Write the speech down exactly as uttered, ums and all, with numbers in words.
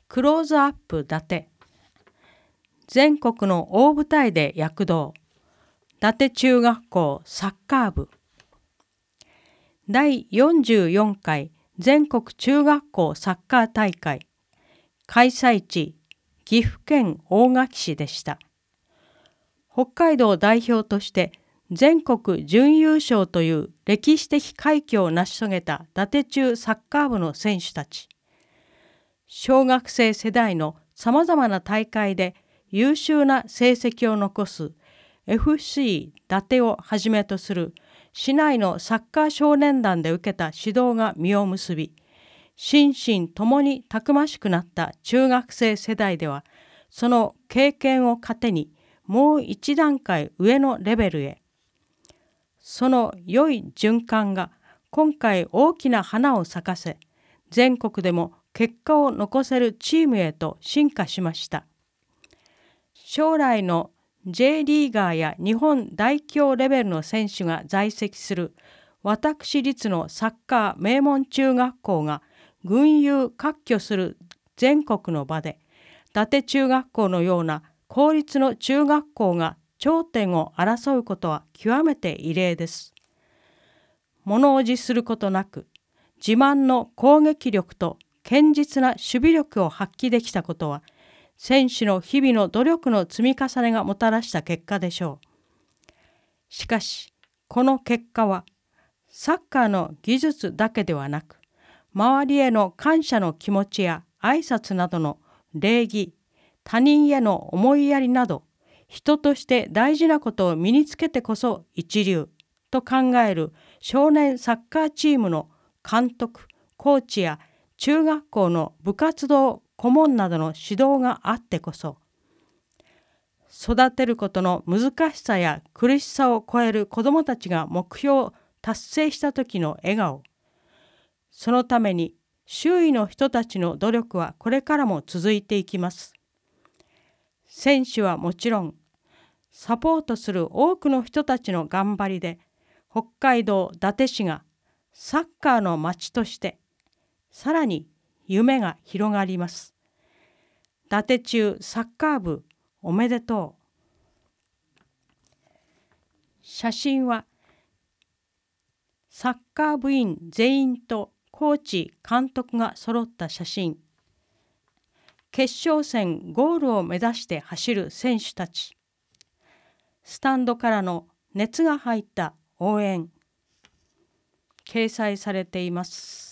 クローズアップ伊達。全国の大舞台で躍動。伊達中学校サッカー部。だいよんじゅうよんかい全国中学校サッカー大会。開催地、岐阜県大垣市でした。北海道代表として全国準優勝という歴史的快挙を成し遂げた伊達中サッカー部の選手たち。小学生世代のさまざまな大会で優秀な成績を残す エフシー 伊達をはじめとする市内のサッカー少年団で受けた指導が実を結び、心身ともにたくましくなった中学生世代では、その経験を糧にもう一段階上のレベルへ。その良い循環が今回大きな花を咲かせ、全国でも結果を残せるチームへと進化しました。将来の J リーガーや日本代表レベルの選手が在籍する私立のサッカー名門中学校が群雄割拠する全国の場で、伊達中学校のような公立の中学校が頂点を争うことは極めて異例です。物おじすることなく、自慢の攻撃力と堅実な守備力を発揮できたことは、選手の日々の努力の積み重ねがもたらした結果でしょう。しかし、この結果は、サッカーの技術だけではなく、周りへの感謝の気持ちや挨拶などの礼儀、他人への思いやりなど、人として大事なことを身につけてこそ一流と考える少年サッカーチームの監督、コーチや中学校の部活動顧問などの指導があってこそ、育てることの難しさや苦しさを超える子どもたちが目標を達成した時の笑顔、そのために周囲の人たちの努力はこれからも続いていきます。選手はもちろん、サポートする多くの人たちの頑張りで、北海道伊達市がサッカーの街として、さらに夢が広がります。伊達中サッカー部おめでとう。写真はサッカー部員全員とコーチ監督が揃った写真。決勝戦ゴールを目指して走る選手たち。スタンドからの熱が入った応援。掲載されています。